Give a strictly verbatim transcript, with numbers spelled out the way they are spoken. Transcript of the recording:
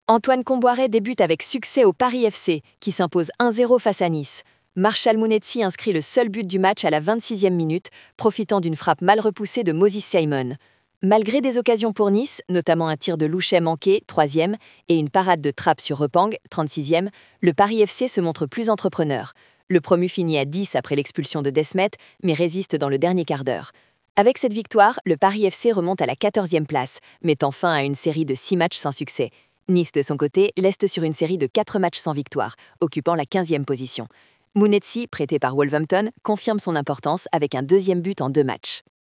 Antoine Kombouaré débute avec succès au Paris F C, qui s'impose un zéro face à Nice. Marshal Mounetsi inscrit le seul but du match à la vingt-sixième minute, profitant d'une frappe mal repoussée de Moses Simon. Malgré des occasions pour Nice, notamment un tir de Louchet manqué, troisième, et une parade de Trapp sur Repang, trente-sixième, le Paris F C se montre plus entrepreneur. Le promu finit à dix après l'expulsion de Desmet, mais résiste dans le dernier quart d'heure. Avec cette victoire, le Paris F C remonte à la quatorzième place, mettant fin à une série de six matchs sans succès. Nice, de son côté, leste sur une série de quatre matchs sans victoire, occupant la quinzième position. Mounetsi, prêté par Wolverhampton, confirme son importance avec un deuxième but en deux matchs.